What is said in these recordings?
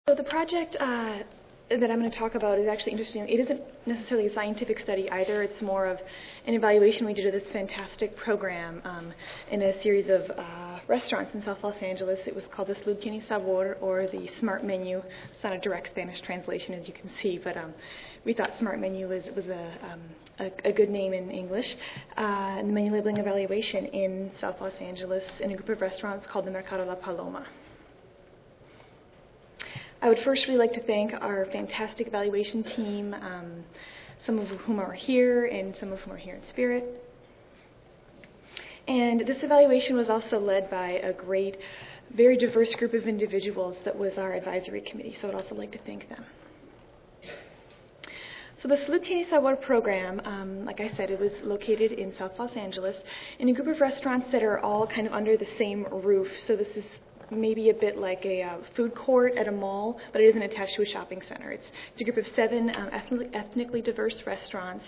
So the project that I'm going to talk about is actually interesting. It isn't necessarily a scientific study either. It's more of an evaluation we did of this fantastic program in a series of restaurants in South Los Angeles. It was called the Salud Tiene Sabor, or the Smart Menu. It's not a direct Spanish translation, as you can see, but we thought Smart Menu was a good name in English. And the menu labeling evaluation in South Los Angeles in a group of restaurants called the Mercado La Paloma. I would first really like to thank our fantastic evaluation team, some of whom are here and some of whom are here in spirit. And this evaluation was also led by a great, very diverse group of individuals that was our advisory committee, so I'd also like to thank them. So the Salud Tiene Sabor program, like I said, it was located in South Los Angeles in a group of restaurants that are all kind of under the same roof. So this is maybe a bit like a food court at a mall, but it isn't attached to a shopping center. It's a group of 7 ethnically diverse restaurants,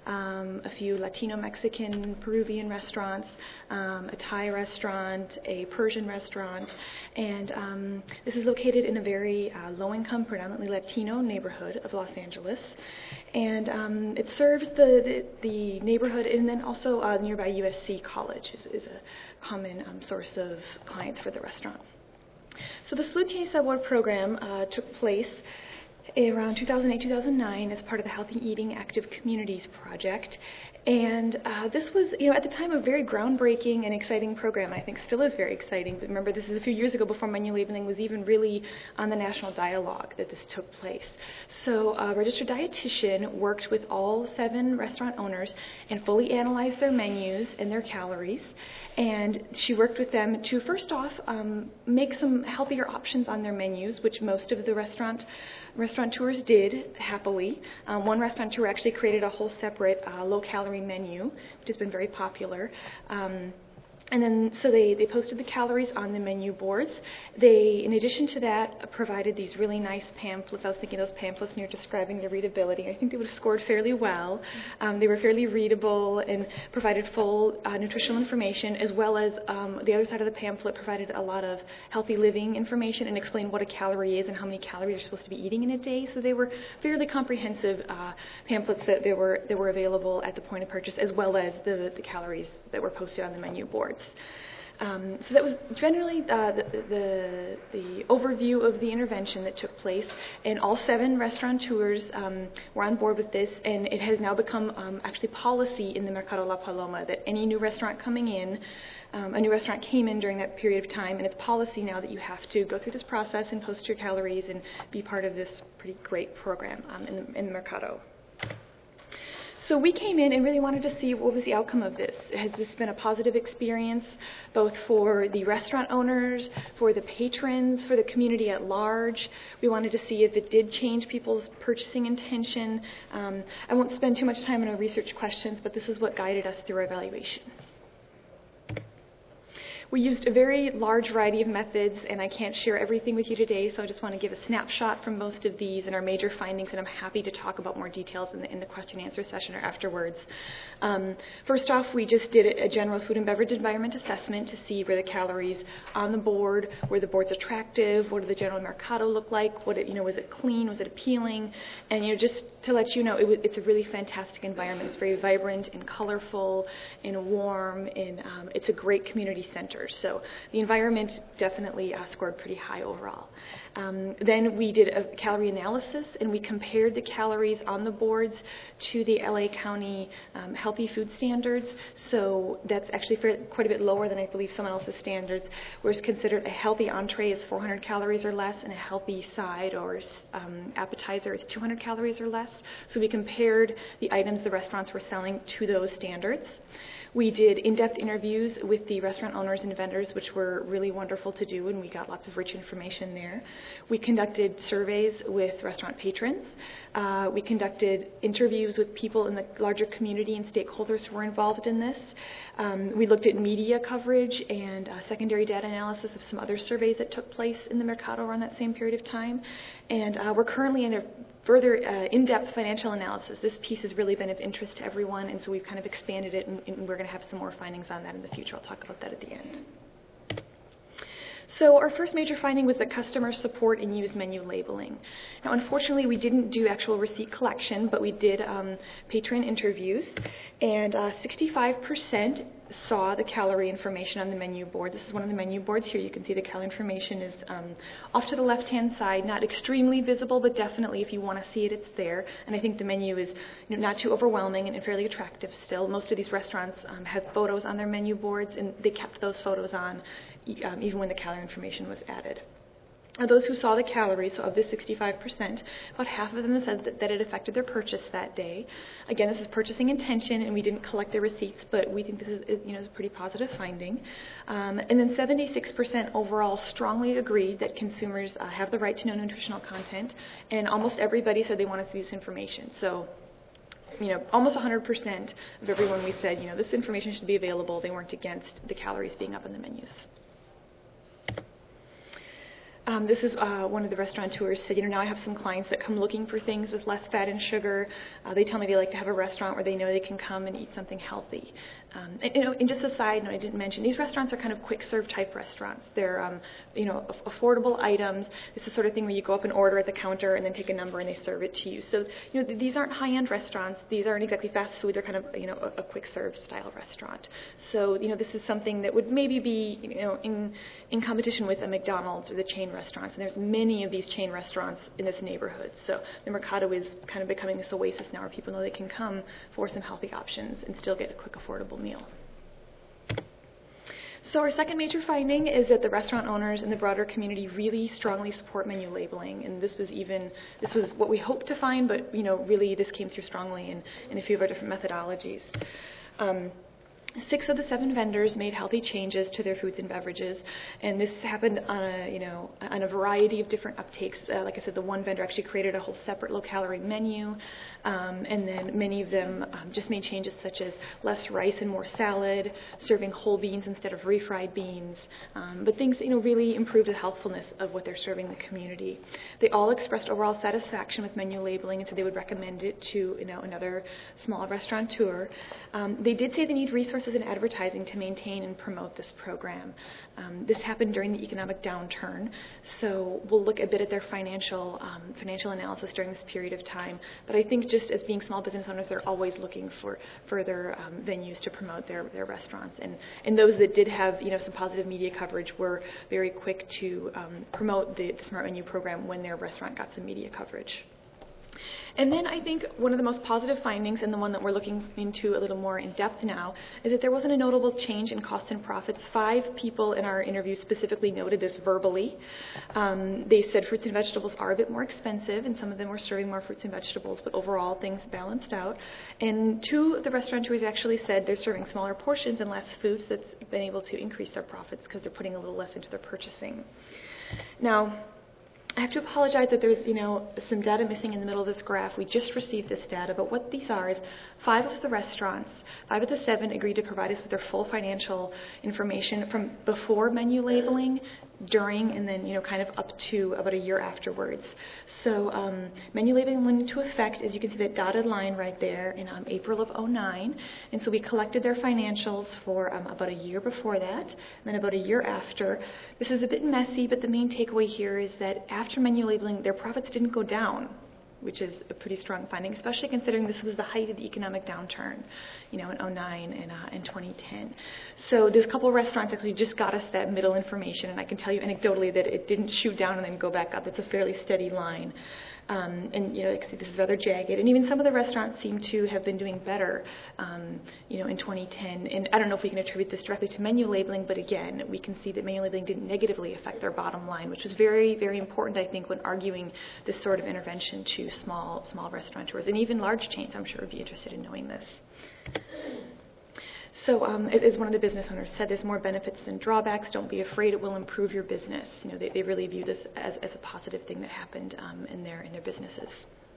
a few Latino, Mexican, Peruvian restaurants, a Thai restaurant, a Persian restaurant, and this is located in a very low-income, predominantly Latino neighborhood of Los Angeles. And it serves the neighborhood, and then also nearby USC College is a common source of clients for the restaurant. So the Salud Tiene Sabor program took place around 2008-2009 as part of the Healthy Eating Active Communities project. And this was, at the time, a very groundbreaking and exciting program. I think still is very exciting. But remember, this is a few years ago before menu labeling was even really on the national dialogue that this took place. So a registered dietitian worked with all 7 restaurant owners and fully analyzed their menus and their calories. And she worked with them to, first off, make some healthier options on their menus, which most of the restaurateurs did happily. One restaurateur actually created a whole separate low-calorie menu, which has been very popular. And then, so they posted the calories on the menu boards. They, in addition to that, provided these really nice pamphlets. I was thinking those pamphlets, and you're describing their readability. I think they would have scored fairly well. They were fairly readable and provided full nutritional information, as well as the other side of the pamphlet provided a lot of healthy living information and explained what a calorie is and how many calories you're supposed to be eating in a day. So they were fairly comprehensive pamphlets that were available at the point of purchase, as well as the calories that were posted on the menu boards. So that was generally the overview of the intervention that took place, and all 7 restaurateurs were on board with this, and it has now become actually policy in the Mercado La Paloma that any new restaurant coming in, a new restaurant came in during that period of time, and it's policy now that you have to go through this process and post your calories and be part of this pretty great program in the Mercado. So we came in and really wanted to see what was the outcome of this. Has this been a positive experience, both for the restaurant owners, for the patrons, for the community at large? We wanted to see if it did change people's purchasing intention. I won't spend too much time on our research questions, but this is what guided us through our evaluation. We used a very large variety of methods, and I can't share everything with you today, so I just want to give a snapshot from most of these and our major findings, and I'm happy to talk about more details in the question and answer session or afterwards. First off, we just did a general food and beverage environment assessment to see where the calories on the board, were the boards attractive, what did the general mercado look like, was it clean, was it appealing, and just to let you know, it's a really fantastic environment. It's very vibrant and colorful and warm, and it's a great community center. So the environment definitely scored pretty high overall. Then we did a calorie analysis, and we compared the calories on the boards to the LA County healthy food standards. So that's actually quite a bit lower than I believe someone else's standards, where it's considered a healthy entree is 400 calories or less, and a healthy side or appetizer is 200 calories or less. So we compared the items the restaurants were selling to those standards. We did in-depth interviews with the restaurant owners and vendors, which were really wonderful to do, and we got lots of rich information there. We conducted surveys with restaurant patrons. We conducted interviews with people in the larger community and stakeholders who were involved in this. We looked at media coverage and secondary data analysis of some other surveys that took place in the Mercado around that same period of time. And we're currently in a further in-depth financial analysis. This piece has really been of interest to everyone, and so we've kind of expanded it, and we're going to have some more findings on that in the future. I'll talk about that at the end. So our first major finding was that customers support and use menu labeling. Now, unfortunately, we didn't do actual receipt collection, but we did patron interviews, and 65% saw the calorie information on the menu board. This is one of the menu boards here. You can see the calorie information is off to the left-hand side, not extremely visible, but definitely if you want to see it, it's there. And I think the menu is not too overwhelming and fairly attractive still. Most of these restaurants have photos on their menu boards, and they kept those photos on even when the calorie information was added. Now, those who saw the calories, so of the 65%, about half of them said that it affected their purchase that day. Again, this is purchasing intention, and we didn't collect their receipts, but we think this is a pretty positive finding. And then 76% overall strongly agreed that consumers have the right to know nutritional content, and almost everybody said they wanted to see this information. So, almost 100% of everyone we said, this information should be available. They weren't against the calories being up on the menus. This is one of the restaurateurs said, now I have some clients that come looking for things with less fat and sugar. They tell me they like to have a restaurant where they know they can come and eat something healthy. And just a side note, I didn't mention, these restaurants are kind of quick serve type restaurants. They're, affordable items. It's the sort of thing where you go up and order at the counter and then take a number and they serve it to you. So, these aren't high-end restaurants. These aren't exactly fast food. They're kind of, a quick serve style restaurant. So, this is something that would maybe be, in competition with a McDonald's or the chain restaurants. And there's many of these chain restaurants in this neighborhood. So the Mercado is kind of becoming this oasis now where people know they can come for some healthy options and still get a quick, affordable meal. So our second major finding is that the restaurant owners and the broader community really strongly support menu labeling, and this was what we hoped to find, but really this came through strongly in a few of our different methodologies. 6 of the 7 vendors made healthy changes to their foods and beverages, and this happened on a variety of different uptakes. Like I said, the one vendor actually created a whole separate low-calorie menu, and then many of them just made changes such as less rice and more salad, serving whole beans instead of refried beans, but things really improved the healthfulness of what they're serving the community. They all expressed overall satisfaction with menu labeling and said they would recommend it to another small restaurateur. They did say they need resources and advertising to maintain and promote this program. This happened during the economic downturn, so we'll look a bit at their financial analysis during this period of time. But I think just as being small business owners, they're always looking for further venues to promote their restaurants. And those that did have some positive media coverage were very quick to promote the Smart Menu program when their restaurant got some media coverage. And then I think one of the most positive findings, and the one that we're looking into a little more in depth now, is that there wasn't a notable change in cost and profits. 5 people in our interview specifically noted this verbally. They said fruits and vegetables are a bit more expensive, and some of them were serving more fruits and vegetables, but overall things balanced out. And 2 of the restaurateurs actually said they're serving smaller portions and less foods that's been able to increase their profits because they're putting a little less into their purchasing. Now, I have to apologize that there's, some data missing in the middle of this graph. We just received this data, but what these are is 5 of the restaurants, 5 of the 7 agreed to provide us with their full financial information from before menu labeling, during, and then, kind of up to about a year afterwards. So menu labeling went into effect, as you can see that dotted line right there, in April of 2009. And so we collected their financials for about a year before that, and then about a year after. This is a bit messy, but the main takeaway here is that after menu labeling, their profits didn't go down, which is a pretty strong finding, especially considering this was the height of the economic downturn, in 2009 and 2010. So there's a couple of restaurants actually just got us that middle information, and I can tell you anecdotally that it didn't shoot down and then go back up. It's a fairly steady line. And this is rather jagged. And even some of the restaurants seem to have been doing better, in 2010. And I don't know if we can attribute this directly to menu labeling, but again, we can see that menu labeling didn't negatively affect their bottom line, which was very, very important, I think, when arguing this sort of intervention to small restaurateurs. And even large chains, I'm sure, would be interested in knowing this. So as one of the business owners said, there's more benefits than drawbacks. Don't be afraid, it will improve your business. They really view this as a positive thing that happened in their businesses.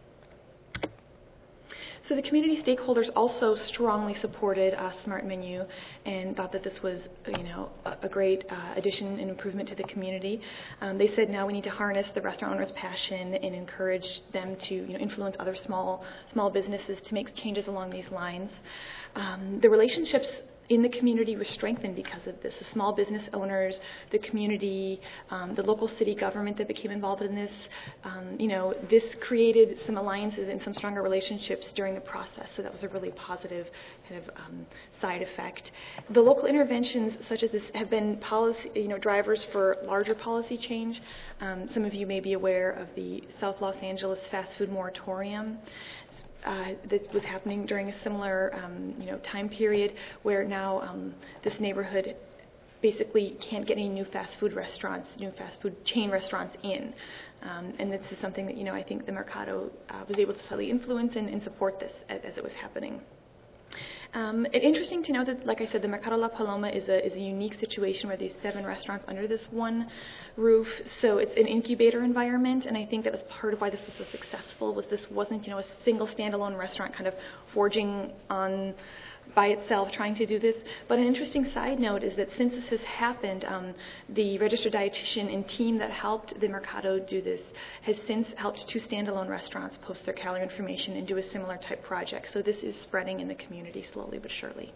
So the community stakeholders also strongly supported Smart Menu and thought that this was, a great addition and improvement to the community. They said now we need to harness the restaurant owners' passion and encourage them to, influence other small businesses to make changes along these lines. The relationships in the community was strengthened because of this. The small business owners, the community, the local city government that became involved in this, this created some alliances and some stronger relationships during the process. So that was a really positive kind of side effect. The local interventions such as this have been policy, drivers for larger policy change. Some of you may be aware of the South Los Angeles fast food moratorium that was happening during a similar time period, where now this neighborhood basically can't get any new fast food chain restaurants in. And this is something that I think the Mercado was able to slightly influence and support this as it was happening. Interesting to know that, like I said, the Mercado La Paloma is a unique situation where there's 7 restaurants under this one roof. So it's an incubator environment, and I think that was part of why this was so successful. This wasn't a single standalone restaurant kind of forging on by itself trying to do this. But an interesting side note is that since this has happened, the registered dietitian and team that helped the Mercado do this has since helped 2 standalone restaurants post their calorie information and do a similar type project. So this is spreading in the community slowly but surely.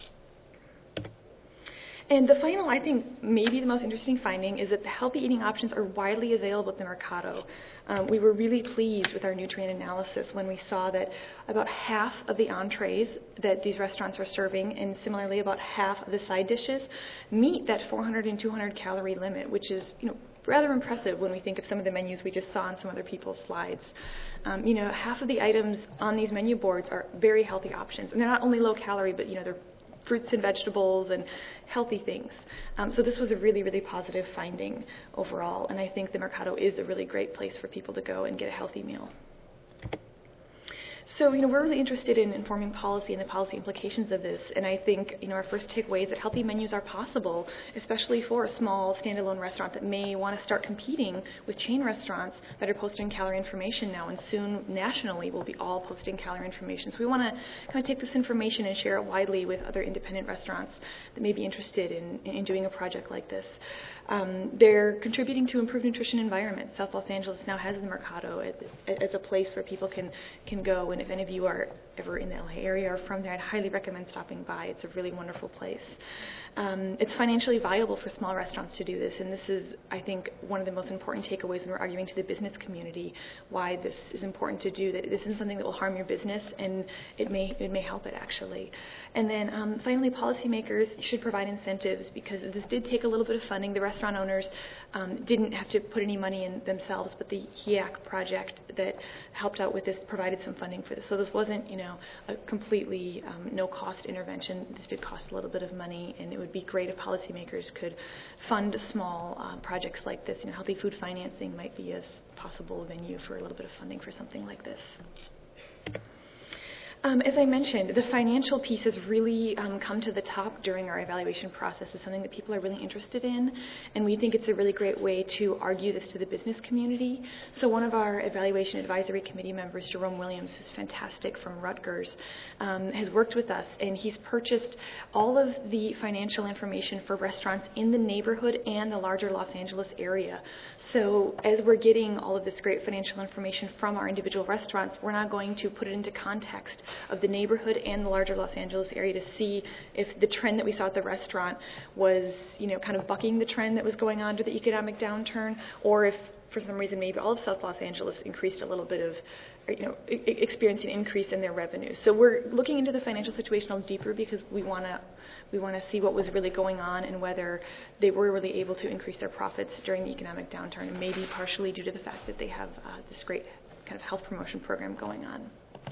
And the final, I think, maybe the most interesting finding is that the healthy eating options are widely available at the Mercado. We were really pleased with our nutrient analysis when we saw that about half of the entrees that these restaurants are serving, and similarly about half of the side dishes, meet that 400 and 200 calorie limit, which is, rather impressive when we think of some of the menus we just saw on some other people's slides. Half of the items on these menu boards are very healthy options, and they're not only low calorie, but they're fruits and vegetables and healthy things. So this was a really, really positive finding overall, and I think the Mercado is a really great place for people to go and get a healthy meal. So, we're really interested in informing policy and the policy implications of this, and I think, our first takeaway is that healthy menus are possible, especially for a small standalone restaurant that may want to start competing with chain restaurants that are posting calorie information now, and soon nationally will be all posting calorie information. So we want to kind of take this information and share it widely with other independent restaurants that may be interested in doing a project like this. They're contributing to improved nutrition environments. South Los Angeles now has the Mercado as a place where people can go, and if any of you are ever in the LA area or from there, I'd highly recommend stopping by. It's a really wonderful place. It's financially viable for small restaurants to do this, and this is, I think, one of the most important takeaways when we're arguing to the business community why this is important to do, that this isn't something that will harm your business, and it may help it, actually. And then finally, policymakers should provide incentives, because this did take a little bit of funding. The restaurant owners didn't have to put any money in themselves, but the HEAC project that helped out with this provided some funding for this. So this wasn't, a completely no-cost intervention. This did cost a little bit of money, and it would be great if policymakers could fund small projects like this. Healthy food financing might be a possible venue for a little bit of funding for something like this. As I mentioned, the financial piece has really come to the top during our evaluation process. It's something that people are really interested in, and we think it's a really great way to argue this to the business community. So one of our evaluation advisory committee members, Jerome Williams, who's fantastic from Rutgers, has worked with us, and he's purchased all of the financial information for restaurants in the neighborhood and the larger Los Angeles area. So as we're getting all of this great financial information from our individual restaurants, we're not going to put it into context of the neighborhood and the larger Los Angeles area to see if the trend that we saw at the restaurant was, kind of bucking the trend that was going on to the economic downturn, or if for some reason maybe all of South Los Angeles increased a little bit of, experienced an increase in their revenue. So we're looking into the financial situation a little deeper, because we want to see what was really going on and whether they were really able to increase their profits during the economic downturn, and maybe partially due to the fact that they have this great kind of health promotion program going on.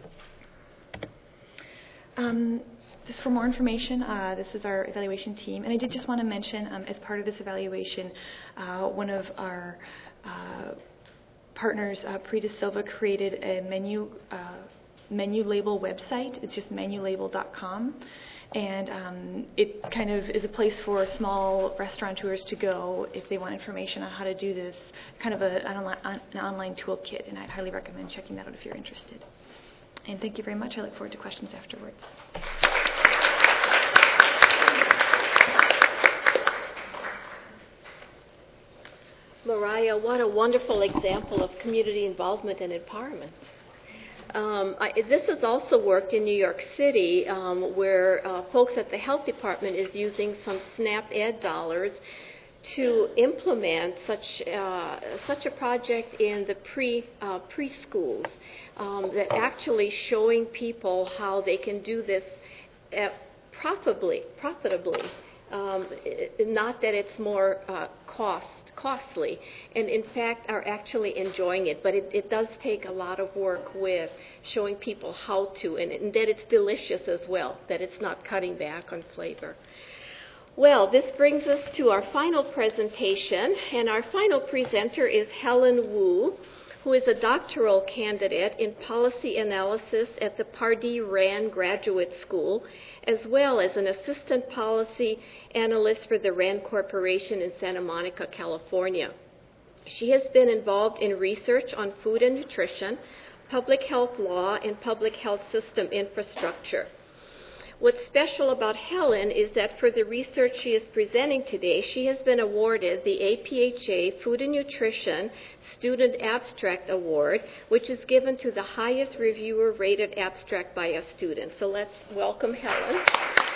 Just for more information, this is our evaluation team. And I did just want to mention, as part of this evaluation, one of our partners, Prita Silva, created a menu label website. It's just menulabel.com. And it kind of is a place for small restaurateurs to go if they want information on how to do this, kind of an online toolkit. And I'd highly recommend checking that out if you're interested. And thank you very much. I look forward to questions afterwards. Mariah, what a wonderful example of community involvement and empowerment. This has also worked in New York City, where folks at the health department is using some SNAP Ed dollars to implement such a project in the preschools, that actually showing people how they can do this profitably. Not that it's more costly, and in fact are actually enjoying it, but it does take a lot of work with showing people how to, and that it's delicious as well, that it's not cutting back on flavor. Well, this brings us to our final presentation, and our final presenter is Helen Wu, who is a doctoral candidate in policy analysis at the Pardee Rand Graduate School, as well as an assistant policy analyst for the Rand Corporation in Santa Monica, California. She has been involved in research on food and nutrition, public health law, and public health system infrastructure. What's special about Helen is that for the research she is presenting today, she has been awarded the APHA Food and Nutrition Student Abstract Award, which is given to the highest reviewer-rated abstract by a student. So let's welcome Helen.